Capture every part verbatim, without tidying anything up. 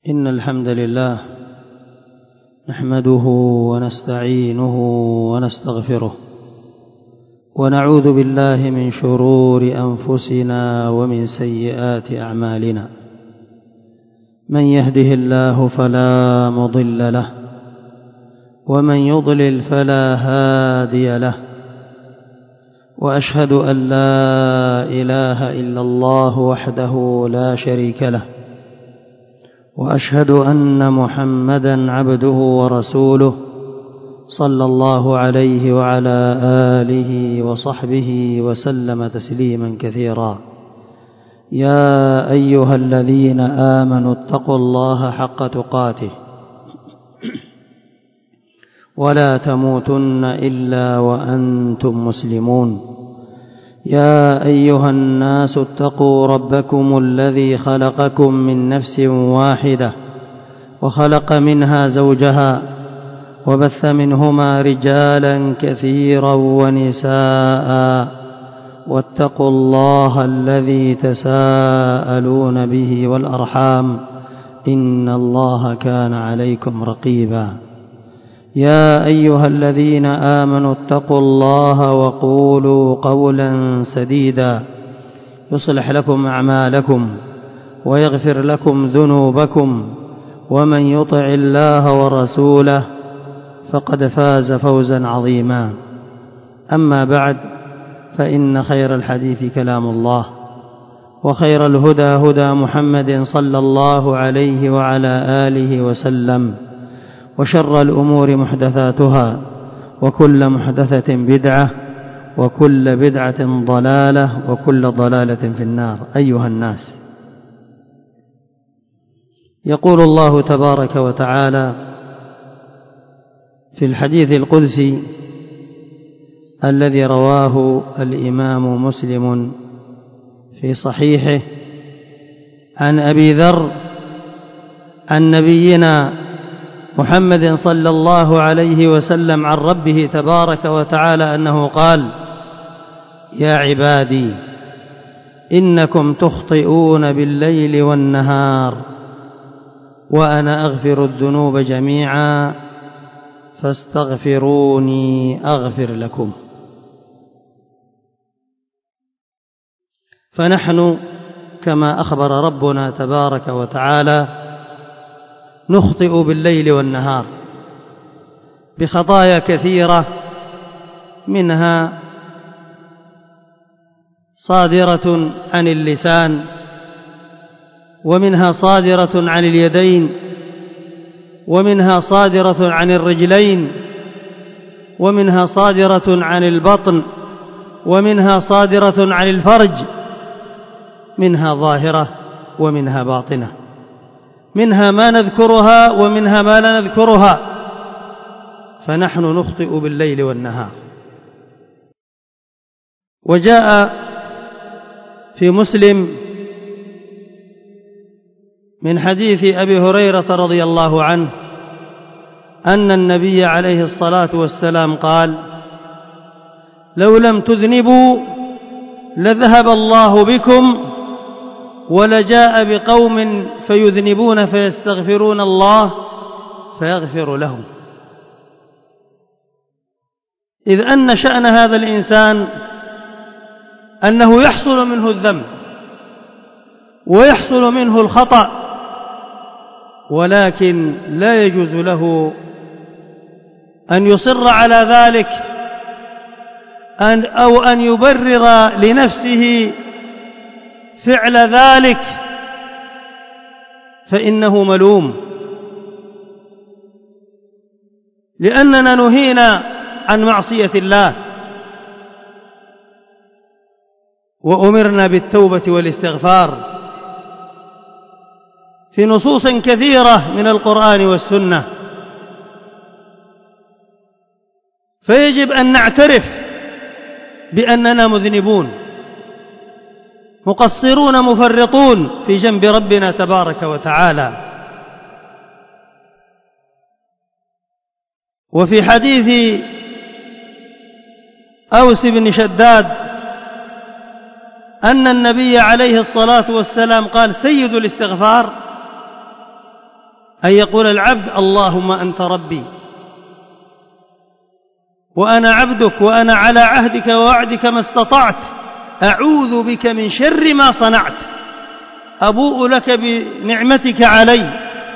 إن الحمد لله نحمده ونستعينه ونستغفره ونعوذ بالله من شرور أنفسنا ومن سيئات أعمالنا. من يهده الله فلا مضل له ومن يضلل فلا هادي له، وأشهد أن لا إله إلا الله وحده لا شريك له، وأشهد أن محمدًا عبده ورسوله صلى الله عليه وعلى آله وصحبه وسلم تسليمًا كثيرا. يا أيها الذين آمنوا اتقوا الله حق تقاته ولا تموتن إلا وأنتم مسلمون. يا أيها الناس اتقوا ربكم الذي خلقكم من نفس واحدة وخلق منها زوجها وبث منهما رجالا كثيرا ونساء، واتقوا الله الذي تساءلون به والأرحام إن الله كان عليكم رقيبا. يا أيها الذين آمنوا اتقوا الله وقولوا قولا سديدا يصلح لكم أعمالكم ويغفر لكم ذنوبكم، ومن يطع الله ورسوله فقد فاز فوزا عظيما. أما بعد، فإن خير الحديث كلام الله، وخير الهدى هدى محمد صلى الله عليه وعلى آله وسلم، وشر الأمور محدثاتها، وكل محدثة بدعة، وكل بدعة ضلالة، وكل ضلالة في النار. أيها الناس، يقول الله تبارك وتعالى في الحديث القدسي الذي رواه الإمام مسلم في صحيحه عن أبي ذر عن نبينا محمد صلى الله عليه وسلم عن ربه تبارك وتعالى أنه قال: يا عبادي إنكم تخطئون بالليل والنهار وأنا أغفر الذنوب جميعا فاستغفروني أغفر لكم. فنحن كما أخبر ربنا تبارك وتعالى نخطئ بالليل والنهار بخطايا كثيرة، منها صادرة عن اللسان، ومنها صادرة عن اليدين، ومنها صادرة عن الرجلين، ومنها صادرة عن البطن، ومنها صادرة عن الفرج، منها ظاهرة ومنها باطنة، منها ما نذكرها ومنها ما لا نذكرها. فنحن نخطئ بالليل والنهار. وجاء في مسلم من حديث أبي هريرة رضي الله عنه أن النبي عليه الصلاة والسلام قال: لو لم تذنبوا لذهب الله بكم ولجاء بقوم فيذنبون فيستغفرون الله فيغفر لهم. إذ أن شأن هذا الإنسان أنه يحصل منه الذنب ويحصل منه الخطأ، ولكن لا يجوز له أن يصر على ذلك أن أو أن يبرر لنفسه فعل ذلك، فإنه ملوم، لأننا نهينا عن معصية الله وأمرنا بالتوبة والاستغفار في نصوص كثيرة من القرآن والسنة. فيجب أن نعترف بأننا مذنبون مقصرون مفرطون في جنب ربنا تبارك وتعالى. وفي حديث أوس بن شداد أن النبي عليه الصلاة والسلام قال: سيد الاستغفار أن يقول العبد اللهم أنت ربي وأنا عبدك وأنا على عهدك ووعدك ما استطعت أعوذ بك من شر ما صنعت أبوء لك بنعمتك علي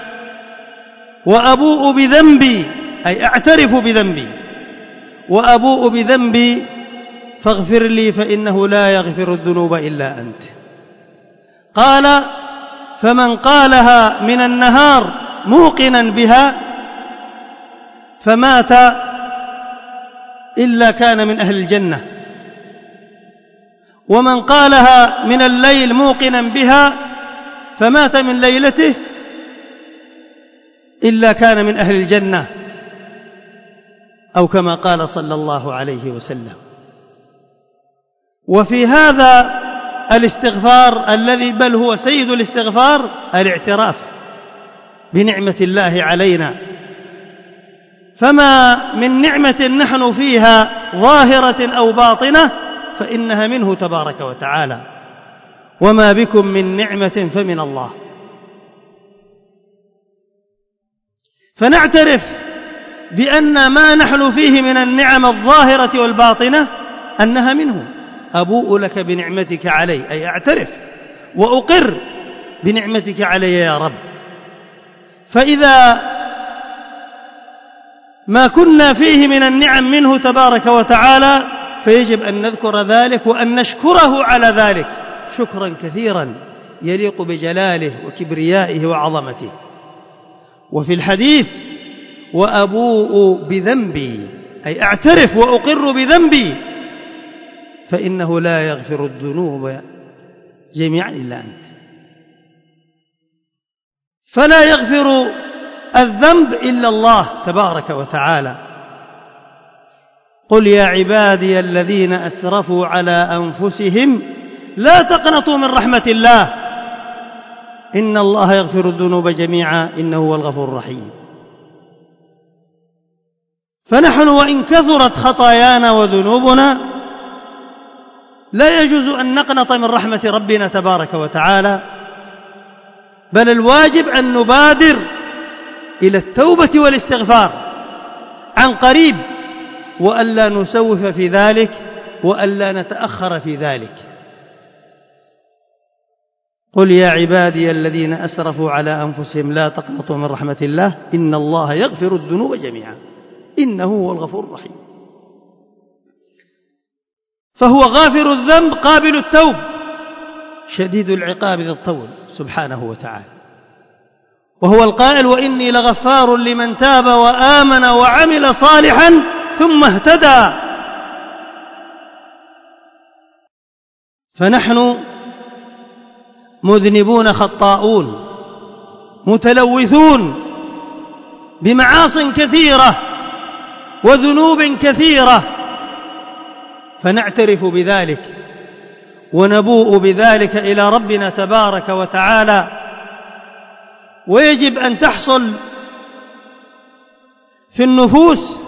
وأبوء بذنبي أي أعترف بذنبي وأبوء بذنبي فاغفر لي فإنه لا يغفر الذنوب إلا أنت. قال فمن قالها من النهار موقنا بها فمات إلا كان من أهل الجنة، ومن قالها من الليل موقنا بها فمات من ليلته إلا كان من أهل الجنة، أو كما قال صلى الله عليه وسلم. وفي هذا الاستغفار الذي بل هو سيد الاستغفار الاعتراف بنعمة الله علينا، فما من نعمة نحن فيها ظاهرة أو باطنة فإنها منه تبارك وتعالى، وما بكم من نعمة فمن الله. فنعترف بأن ما نحن فيه من النعم الظاهرة والباطنة أنها منه. أبوء لك بنعمتك علي أي أعترف وأقر بنعمتك علي يا رب. فإذا ما كنا فيه من النعم منه تبارك وتعالى فيجب أن نذكر ذلك وأن نشكره على ذلك شكرا كثيرا يليق بجلاله وكبريائه وعظمته. وفي الحديث وأبوء بذنبي أي أعترف وأقر بذنبي فإنه لا يغفر الذنوب جميعا إلا أنت. فلا يغفر الذنب إلا الله تبارك وتعالى. قل يا عبادي الذين أسرفوا على أنفسهم لا تقنطوا من رحمة الله إن الله يغفر الذنوب جميعا إنه هو الغفور الرحيم. فنحن وإن كثرت خطايانا وذنوبنا لا يجوز أن نقنط من رحمة ربنا تبارك وتعالى، بل الواجب أن نبادر إلى التوبة والاستغفار عن قريب، وألا نسوف في ذلك وألا نتأخر في ذلك. قل يا عبادي الذين أسرفوا على أنفسهم لا تقنطوا من رحمة الله إن الله يغفر الذنوب جميعا إنه هو الغفور الرحيم. فهو غافر الذنب قابل التوب شديد العقاب ذي الطول سبحانه وتعالى. وهو القائل وإني لغفار لمن تاب وآمن وعمل صالحا ثم اهتدى. فنحن مذنبون خطاؤون متلوثون بمعاصٍ كثيرة وذنوب كثيرة، فنعترف بذلك ونبوء بذلك إلى ربنا تبارك وتعالى. ويجب أن تحصل في النفوس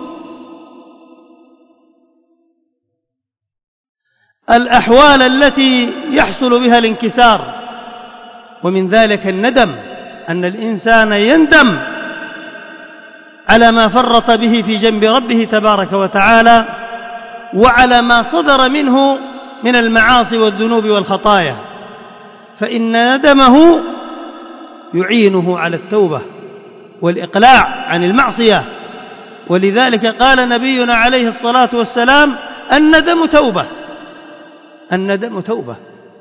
الأحوال التي يحصل بها الانكسار، ومن ذلك الندم، أن الإنسان يندم على ما فرط به في جنب ربه تبارك وتعالى وعلى ما صدر منه من المعاصي والذنوب والخطايا، فإن ندمه يعينه على التوبة والإقلاع عن المعصية. ولذلك قال نبينا عليه الصلاة والسلام الندم توبة، الندم توبة.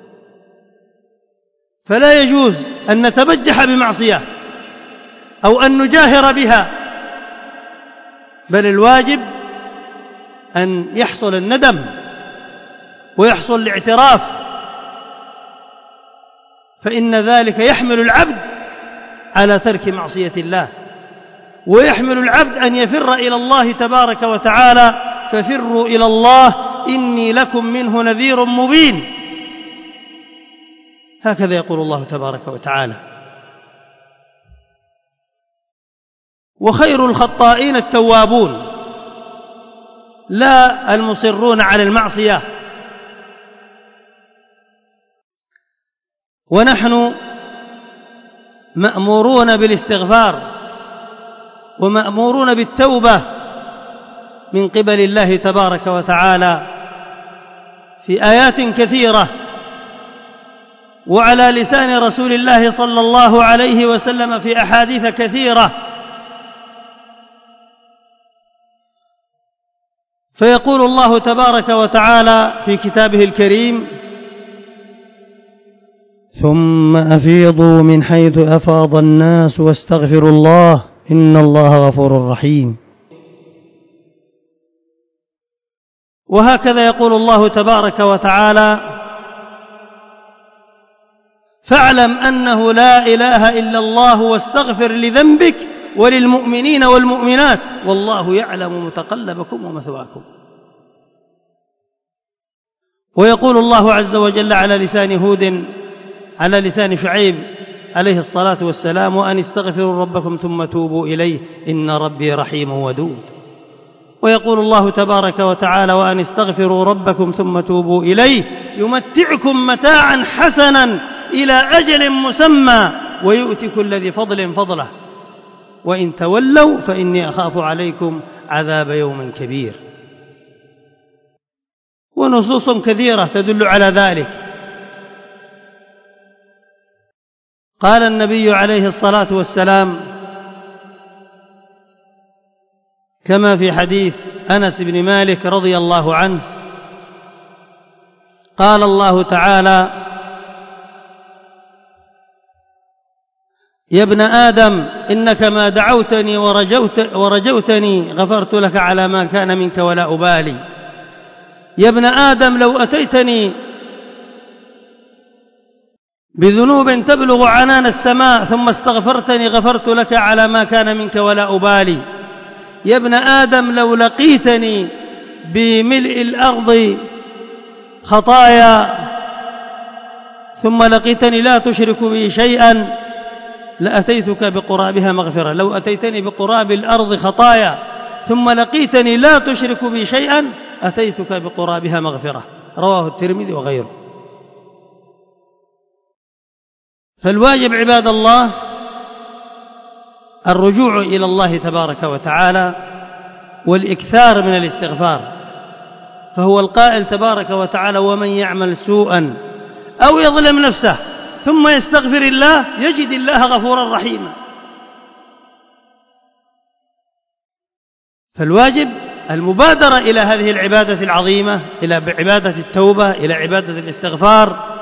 فلا يجوز أن نتبجح بمعصية أو أن نجاهر بها، بل الواجب أن يحصل الندم ويحصل الاعتراف، فإن ذلك يحمل العبد على ترك معصية الله، ويحمل العبد أن يفر إلى الله تبارك وتعالى ففروا إلى الله إني لكم منه نذير مبين. هكذا يقول الله تبارك وتعالى. وخير الخطائين التوابون لا المصرون على المعصية. ونحن مأمورون بالاستغفار ومأمورون بالتوبة من قبل الله تبارك وتعالى في آيات كثيرة، وعلى لسان رسول الله صلى الله عليه وسلم في أحاديث كثيرة. فيقول الله تبارك وتعالى في كتابه الكريم: ثم أفيضوا من حيث أفاض الناس واستغفروا الله إن الله غفور رحيم. وهكذا يقول الله تبارك وتعالى: فاعلم أنه لا إله إلا الله واستغفر لذنبك وللمؤمنين والمؤمنات والله يعلم متقلبكم ومثواكم. ويقول الله عز وجل على لسان هود على لسان شعيب عليه الصلاة والسلام: وأن استغفروا ربكم ثم توبوا إليه إن ربي رحيم ودود. ويقول الله تبارك وتعالى: وأن استغفروا ربكم ثم توبوا إليه يمتعكم متاعا حسنا إلى أجل مسمى ويؤتي كل ذي فضل فضله وإن تولوا فإني أخاف عليكم عذاب يوم كبير. ونصوص كثيرة تدل على ذلك. قال النبي عليه الصلاة والسلام كما في حديث أنس بن مالك رضي الله عنه: قال الله تعالى: يا ابن آدم إنك ما دعوتني ورجوت ورجوتني غفرت لك على ما كان منك ولا أبالي. يا ابن آدم لو أتيتني بذنوب تبلغ عنان السماء ثم استغفرتني غفرت لك على ما كان منك ولا أبالي. يا ابن آدم لو لقيتني بملء الأرض خطايا ثم لقيتني لا تشرك بي شيئا لأتيتك بقرابها مغفرة. لو أتيتني بقراب الأرض خطايا ثم لقيتني لا تشرك بي شيئا أتيتك بقرابها مغفرة. رواه الترمذي وغيره. فالواجب عباد الله الرجوع إلى الله تبارك وتعالى والإكثار من الاستغفار. فهو القائل تبارك وتعالى: ومن يعمل سوءا أو يظلم نفسه ثم يستغفر الله يجد الله غفورا رحيما. فالواجب المبادرة إلى هذه العبادة العظيمة، إلى عبادة التوبة، إلى عبادة الاستغفار.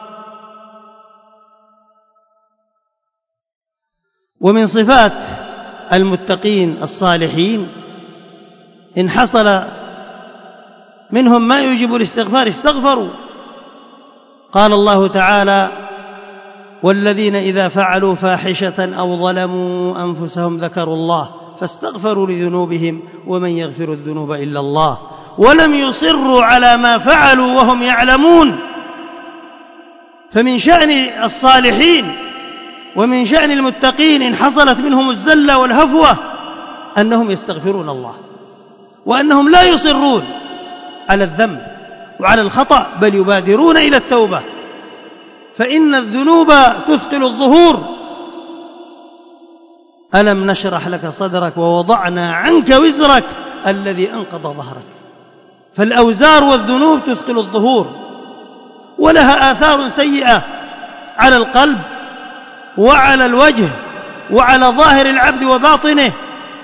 ومن صفات المتقين الصالحين إن حصل منهم ما يوجب الاستغفار استغفروا. قال الله تعالى: والذين إذا فعلوا فاحشة أو ظلموا أنفسهم ذكروا الله فاستغفروا لذنوبهم ومن يغفر الذنوب إلا الله ولم يصروا على ما فعلوا وهم يعلمون. فمن شأن الصالحين ومن شأن المتقين إن حصلت منهم الزلة والهفوة أنهم يستغفرون الله، وأنهم لا يصرون على الذنب وعلى الخطأ بل يبادرون إلى التوبة، فإن الذنوب تثقل الظهور. ألم نشرح لك صدرك ووضعنا عنك وزرك الذي أنقض ظهرك. فالأوزار والذنوب تثقل الظهور ولها آثار سيئة على القلب وعلى الوجه وعلى ظاهر العبد وباطنه،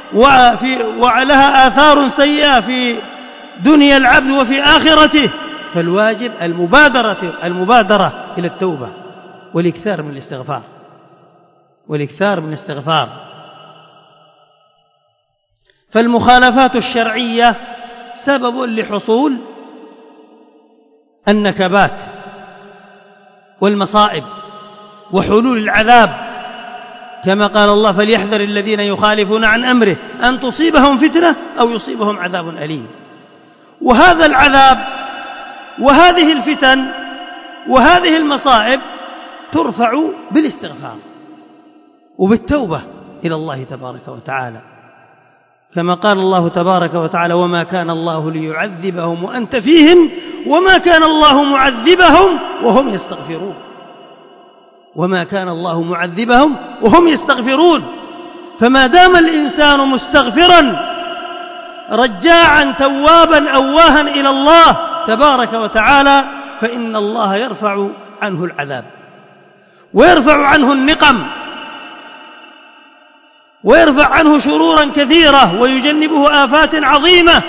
ولها آثار سيئة في دنيا العبد وفي آخرته. فالواجب المبادرة المبادرة إلى التوبة والإكثار من الاستغفار والإكثار من الاستغفار. فالمخالفات الشرعية سبب لحصول النكبات والمصائب وحلول العذاب، كما قال الله: فليحذر الذين يخالفون عن أمره أن تصيبهم فتنة أو يصيبهم عذاب أليم. وهذا العذاب وهذه الفتن وهذه المصائب ترفع بالاستغفار وبالتوبة إلى الله تبارك وتعالى، كما قال الله تبارك وتعالى: وما كان الله ليعذبهم وأنت فيهم وما كان الله معذبهم وهم يستغفرون. وما كان الله معذبهم وهم يستغفرون. فما دام الإنسان مستغفرا رجاعا توابا أواها إلى الله تبارك وتعالى فإن الله يرفع عنه العذاب ويرفع عنه النقم ويرفع عنه شرورا كثيرة ويجنبه آفات عظيمة.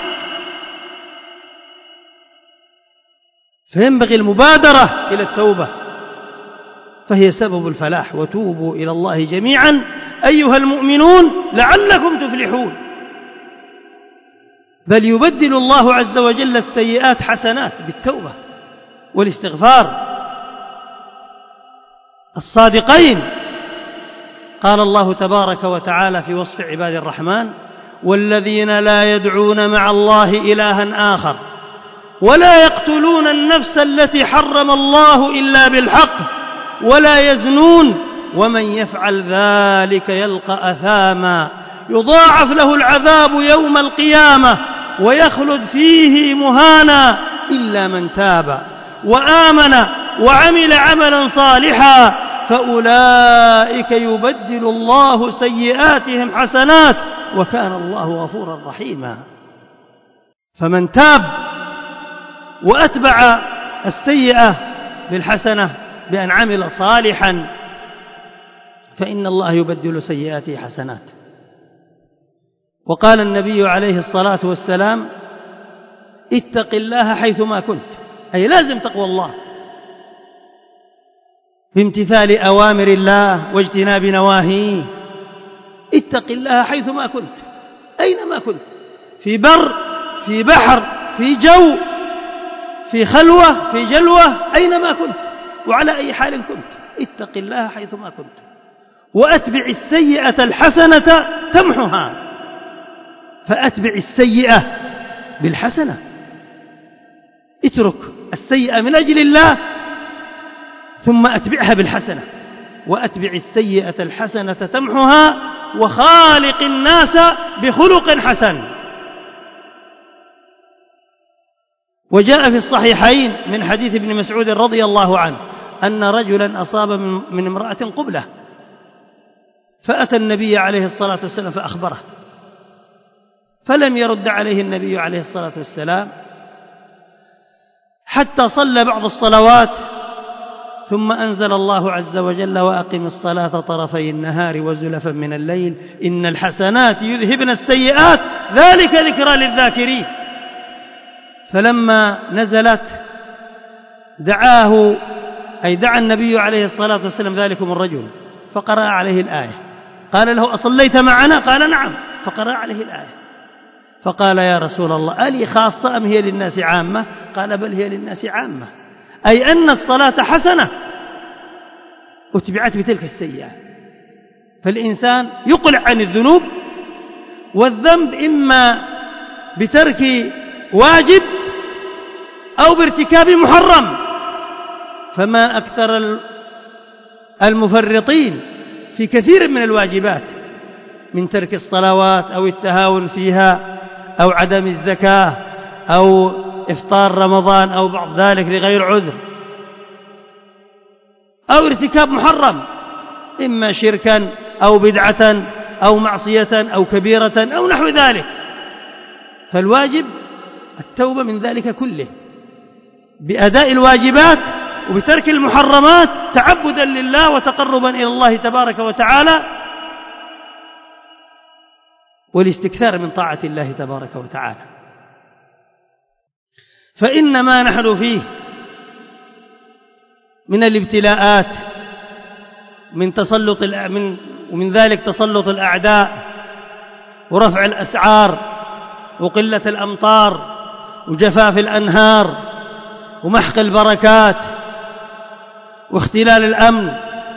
فينبغي المبادرة إلى التوبة فهي سبب الفلاح. وتوبوا إلى الله جميعا أيها المؤمنون لعلكم تفلحون. بل يبدل الله عز وجل السيئات حسنات بالتوبة والاستغفار. الصادقين قال الله تبارك وتعالى في وصف عباد الرحمن: والذين لا يدعون مع الله إلها آخر ولا يقتلون النفس التي حرم الله إلا بالحق ولا يزنون ومن يفعل ذلك يلقى أثاما يضاعف له العذاب يوم القيامة ويخلد فيه مهانا إلا من تاب وآمن وعمل عملا صالحا فأولئك يبدل الله سيئاتهم حسنات وكان الله غفورا رحيما. فمن تاب وأتبع السيئة بالحسنة بأن عمل صالحا فإن الله يبدل سيئاته حسنات. وقال النبي عليه الصلاة والسلام: اتق الله حيثما كنت، أي لازم تقوى الله بامتثال أوامر الله واجتناب نواهيه. اتق الله حيثما كنت، أينما كنت، في بر، في بحر، في جو، في خلوة، في جلوة، أينما كنت وعلى أي حال كنت، اتق الله حيثما كنت. وأتبع السيئة الحسنة تمحها، فأتبع السيئة بالحسنة. اترك السيئة من أجل الله ثم أتبعها بالحسنة. وأتبع السيئة الحسنة تمحها وخالق الناس بخلق حسن. وجاء في الصحيحين من حديث ابن مسعود رضي الله عنه أن رجلا أصاب من امرأة قبلة فأتى النبي عليه الصلاة والسلام فأخبره، فلم يرد عليه النبي عليه الصلاة والسلام حتى صلى بعض الصلوات، ثم أنزل الله عز وجل: وأقم الصلاة طرفي النهار وزلفا من الليل إن الحسنات يذهبن السيئات ذلك ذكرى للذاكرين. فلما نزلت دعاه أي دعا النبي عليه الصلاة والسلام ذلكم الرجل فقرأ عليه الآية. قال له: أصليت معنا؟ قال: نعم. فقرأ عليه الآية فقال: يا رسول الله، ألي خاصة أم هي للناس عامة؟ قال: بل هي للناس عامة، أي أن الصلاة حسنة وتبعت بتلك السيئة. فالإنسان يقلع عن الذنوب والذنب إما بترك واجب أو بارتكاب محرم. فما أكثر المفرطين في كثير من الواجبات من ترك الصلوات أو التهاون فيها أو عدم الزكاة أو إفطار رمضان أو بعض ذلك لغير عذر أو ارتكاب محرم، إما شركا أو بدعة أو معصية أو كبيرة أو نحو ذلك. فالواجب التوبة من ذلك كله بأداء الواجبات وبترك المحرمات تعبدا لله وتقربا إلى الله تبارك وتعالى والاستكثار من طاعة الله تبارك وتعالى. فإن ما نحن فيه من الابتلاءات من تسلط من ومن ذلك تسلط الأعداء ورفع الأسعار وقلة الأمطار وجفاف الأنهار ومحق البركات واختلال الأمن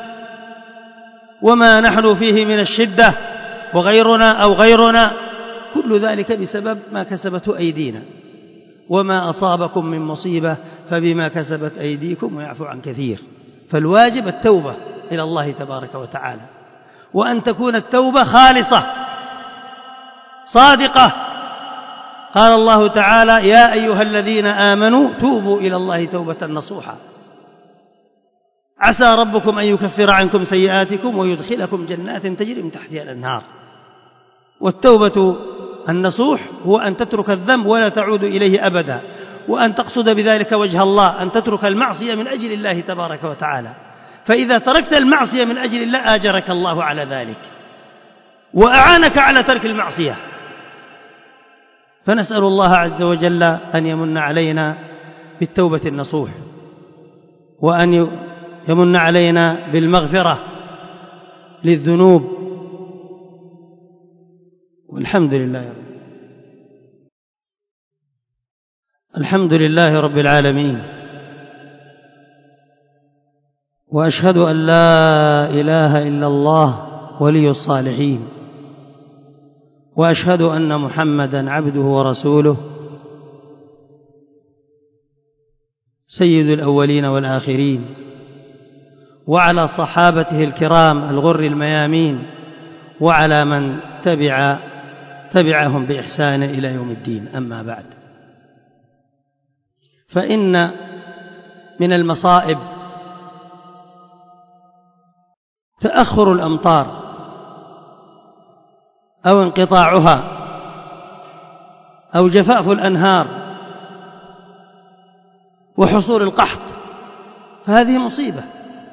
وما نحن فيه من الشدة وغيرنا أو غيرنا، كل ذلك بسبب ما كسبته أيدينا. وما أصابكم من مصيبة فبما كسبت أيديكم ويعفو عن كثير. فالواجب التوبة إلى الله تبارك وتعالى، وأن تكون التوبة خالصة صادقة. قال الله تعالى: يا أيها الذين آمنوا توبوا إلى الله توبة نصوحا. عسى ربكم أن يكفر عنكم سيئاتكم ويدخلكم جنات تجري من تحتها الأنهار. والتوبة النصوح هو أن تترك الذنب ولا تعود إليه أبدا، وأن تقصد بذلك وجه الله، أن تترك المعصية من أجل الله تبارك وتعالى. فإذا تركت المعصية من أجل الله آجرك الله على ذلك وأعانك على ترك المعصية. فنسأل الله عز وجل أن يمن علينا بالتوبة النصوح، وأن يمن علينا بالمغفرة للذنوب. والحمد لله رب الحمد لله رب العالمين، وأشهد أن لا إله إلا الله ولي الصالحين، وأشهد أن محمدا عبده ورسوله سيد الأولين والآخرين، وعلى صحابته الكرام الغر الميامين، وعلى من تبع تبعهم بإحسان إلى يوم الدين. أما بعد، فإن من المصائب تأخر الأمطار أو انقطاعها أو جفاف الأنهار وحصول القحط، فهذه مصيبة.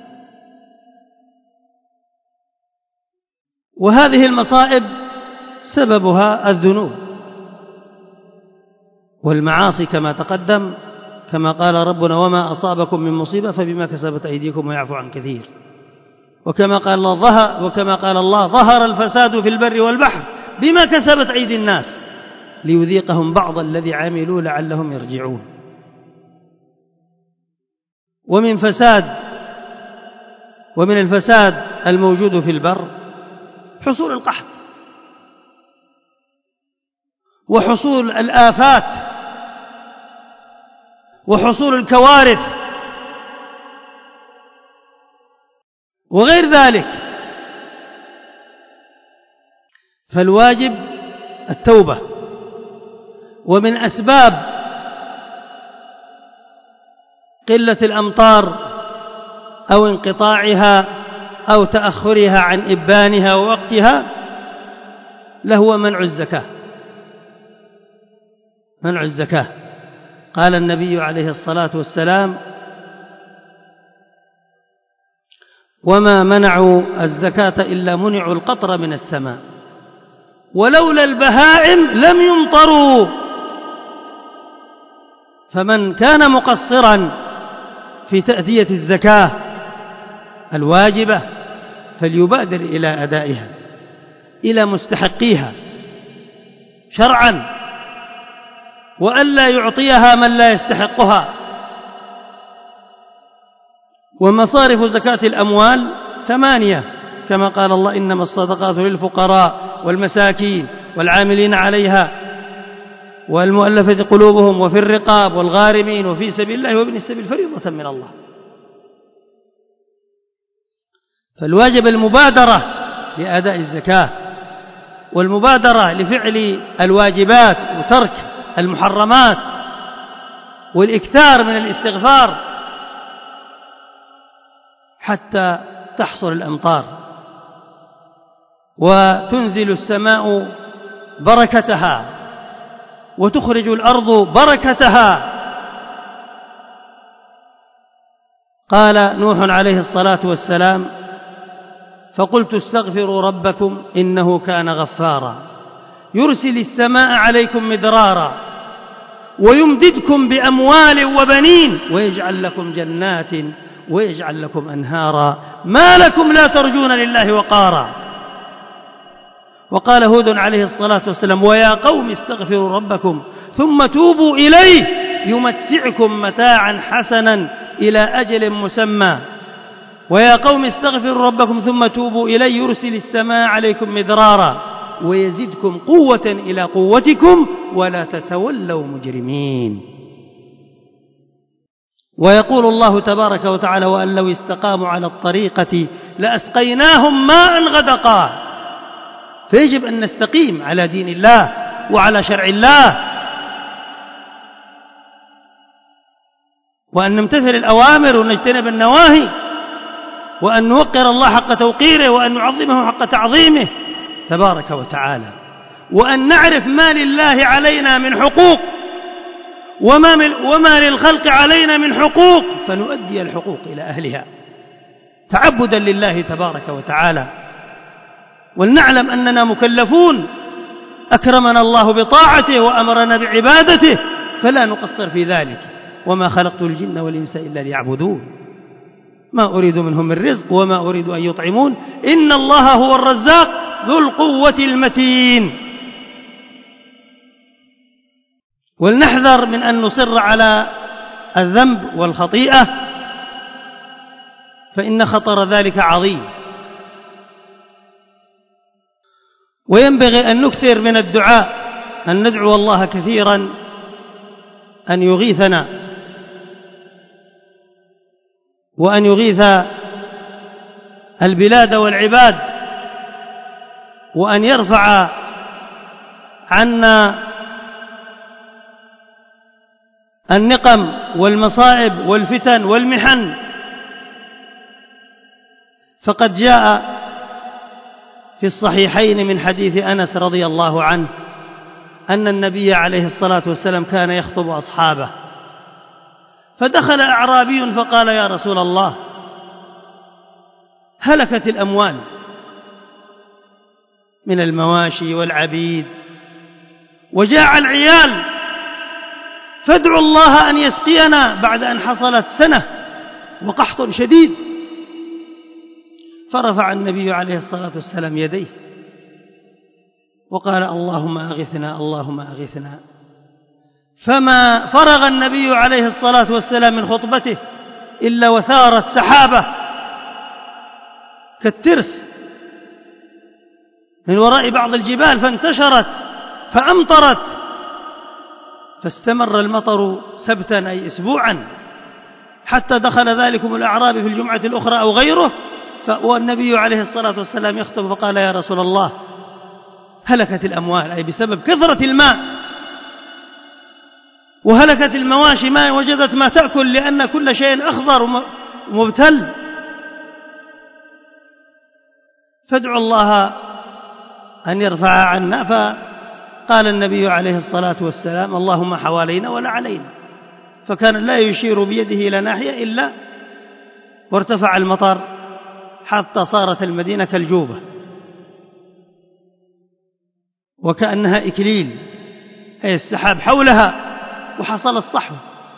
وهذه المصائب سببها الذنوب والمعاصي كما تقدم، كما قال ربنا: وما أصابكم من مصيبة فبما كسبت أيديكم ويعفو عن كثير. وكما قال الله ظهر وكما قال الله ظهر الفساد في البر والبحر بما كسبت أيدي الناس ليذيقهم بعض الذي عملوا لعلهم يرجعون. ومن فساد ومن الفساد الموجود في البر حصول القحط وحصول الآفات وحصول الكوارث وغير ذلك. فالواجب التوبة. ومن أسباب قلة الأمطار أو انقطاعها أو تأخرها عن إبانها ووقتها لهو منع الزكاة. منع الزكاة. قال النبي عليه الصلاة والسلام: وما منعوا الزكاة إلا منعوا القطر من السماء ولولا البهائم لم يمطروا. فمن كان مقصرا في تأدية الزكاة الواجبة فليبادر إلى أدائها إلى مستحقيها شرعا، وألا يعطيها من لا يستحقها. ومصارف زكاة الأموال ثمانية، كما قال الله: إنما الصدقات للفقراء والمساكين والعاملين عليها والمؤلفة قلوبهم وفي الرقاب والغارمين وفي سبيل الله وابن السبيل فريضة من الله. فالواجب المبادرة لأداء الزكاة والمبادرة لفعل الواجبات وترك المحرمات والإكثار من الاستغفار حتى تحصل الأمطار وتنزل السماء بركتها وتخرج الأرض بركتها. قال نوح عليه الصلاة والسلام: فقلت استغفروا ربكم إنه كان غفارا يرسل السماء عليكم مدرارا ويمددكم بأموال وبنين ويجعل لكم جنات ويجعل لكم أنهارا ما لكم لا ترجون لله وقارا. وقال هود عليه الصلاة والسلام: ويا قوم استغفروا ربكم ثم توبوا إليه يمتعكم متاعا حسنا إلى أجل مسمى. ويا قوم استغفروا ربكم ثم توبوا إليه يرسل السماء عليكم مدرارا ويزدكم قوة إلى قوتكم ولا تتولوا مجرمين. ويقول الله تبارك وتعالى: وأن لو استقاموا على الطريقة لأسقيناهم ماء غدقا. فيجب أن نستقيم على دين الله وعلى شرع الله، وأن نمتثل الأوامر ونجتنب النواهي وأن نوقر الله حق توقيره وأن نعظمه حق تعظيمه تبارك وتعالى، وأن نعرف ما لله علينا من حقوق وما, وما للخلق علينا من حقوق، فنؤدي الحقوق إلى أهلها تعبدا لله تبارك وتعالى. ولنعلم أننا مكلفون، أكرمنا الله بطاعته وأمرنا بعبادته، فلا نقصر في ذلك. وما خلقت الجن والإنس إلا ليعبدون ما أريد منهم من رزق وما أريد أن يطعمون إن الله هو الرزاق ذو القوة المتين. ولنحذر من أن نصر على الذنب والخطيئة، فإن خطر ذلك عظيم. وينبغي أن نكثر من الدعاء، أن ندعو الله كثيرا أن يغيثنا وأن يغيث البلاد والعباد، وأن يرفع عنا النقم والمصائب والفتن والمحن. فقد جاء في الصحيحين من حديث أنس رضي الله عنه أن النبي عليه الصلاة والسلام كان يخطب أصحابه، فدخل أعرابي فقال: يا رسول الله، هلكت الأموال من المواشي والعبيد وجاع العيال، فادعوا الله أن يسقينا بعد أن حصلت سنة وقحط شديد. فرفع النبي عليه الصلاة والسلام يديه وقال: اللهم أغثنا اللهم أغثنا. فما فرغ النبي عليه الصلاة والسلام من خطبته إلا وثارت سحابة كالترس من وراء بعض الجبال فانتشرت فأمطرت، فاستمر المطر سبتا أي أسبوعا، حتى دخل ذلكم الأعرابي في الجمعة الأخرى أو غيره، والنبي عليه الصلاة والسلام يخطب فقال: يا رسول الله، هلكت الأموال، أي بسبب كثرة الماء، وهلكت المواشي ما وجدت ما تأكل لأن كل شيء أخضر ومبتل، فادعوا الله أن يرفع عنا. فقال النبي عليه الصلاة والسلام: اللهم حوالينا ولا علينا. فكان لا يشير بيده إلى ناحية إلا وارتفع المطر حتى صارت المدينة كالجوبة وكأنها إكليل، أي السحاب حولها، وحصل الصحو.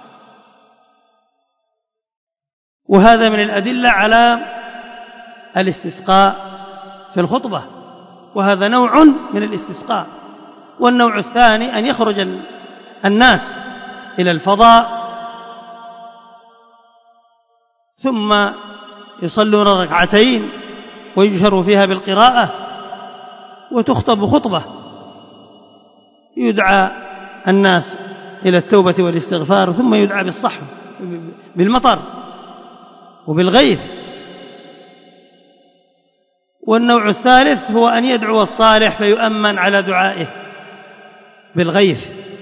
وهذا من الأدلة على الاستسقاء في الخطبة، وهذا نوع من الاستسقاء. والنوع الثاني أن يخرج الناس إلى الفضاء ثم يصلون ركعتين ويجهروا فيها بالقراءة وتخطب خطبة يدعى الناس إلى التوبة والاستغفار، ثم يدعى بالصحو بالمطر وبالغيث. والنوع الثالث هو أن يدعو الصالح فيؤمن على دعائه بالغيث.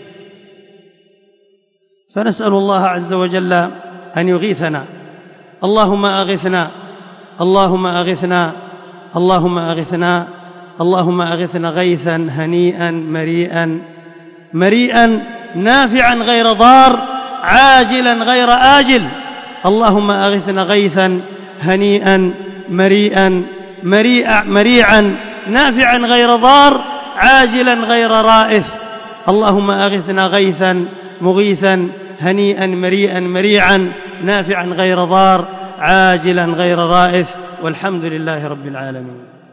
فنسأل الله عز وجل أن يغيثنا. اللهم أغثنا اللهم أغثنا اللهم أغثنا اللهم أغثنا غيثا هنيئا مريئا مريئا نافعا غير ضار عاجلا غير آجل. اللهم أغثنا غيثا هنيئا مريئا مريئا مريعا نافعا غير ضار عاجلا غير رائث. اللهم أغثنا غيثا مغيثا هنيئا مريئا مريعا نافعا غير ضار عاجلا غير رائث. والحمد لله رب العالمين.